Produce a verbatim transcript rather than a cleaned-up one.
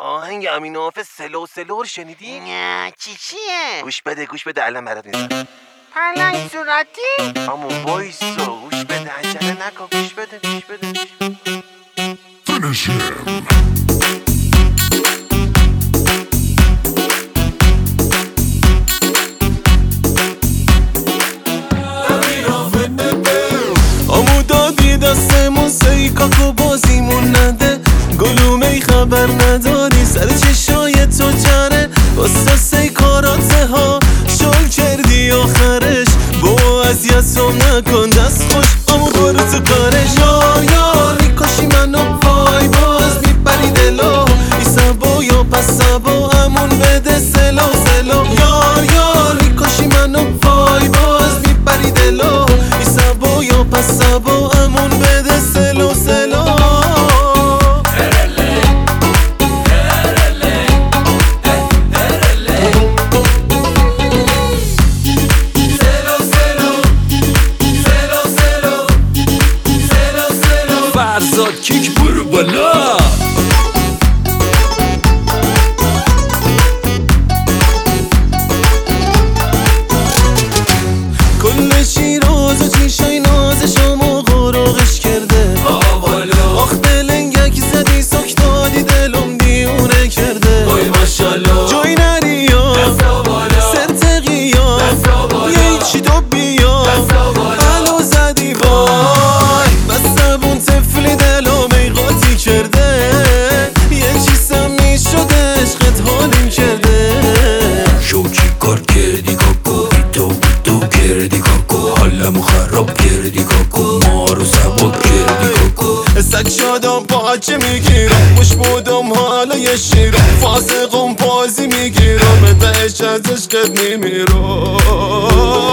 آهنگ امین حافظ سلو سلو رو شنیدی؟ نه چی چیه؟ گوش بده گوش بده الان برات میزنم. پلنگ صورتی؟ اما وایسا گوش بده عجله نکن گوش بده گوش بده گوش بده. Finish him. دستمون سی کاکو بازیمون نده گلومه خبر نداری سر چشای تو جره واسه سی کاراته ها شل کردی آخرش با اذیتم نکن دست خوش امو برو تو کارش یار یار میکاشی منو پای باز میبری دلو ای سبا یا پس سبا امون بده سلو سلو یار یار میکاشی منو پای باز میبری دلو ای سبا یا پس سبا امون بده سلو سلو فرزاد کیک برو بالا کل شیراز و چیشای نازشامو غرقش کرده آخ دلنگک زدی سک دادی دلم دیونه کرده جای نری یا سرتقی یا یه چی تو بیا علو زدی وای بستبون تفلی دلو میقاتی کرده یه چیزم میشده عشقت حالیم کرده شو چی کار کردی کاکو بیتو بیتو کردی کاکو حالمو خراب کردی کاکو ما رو سبک کردی کاکو سگ شادم پاچه میگیرم مش بودم حالا یه شیرم فاسقم بازی میگیرم بهش ازش کد میمیرم